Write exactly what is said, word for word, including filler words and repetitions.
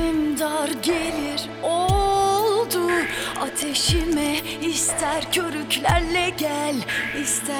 Gönlüm dar gelir oldu ateşime, ister körüklerle gel, ister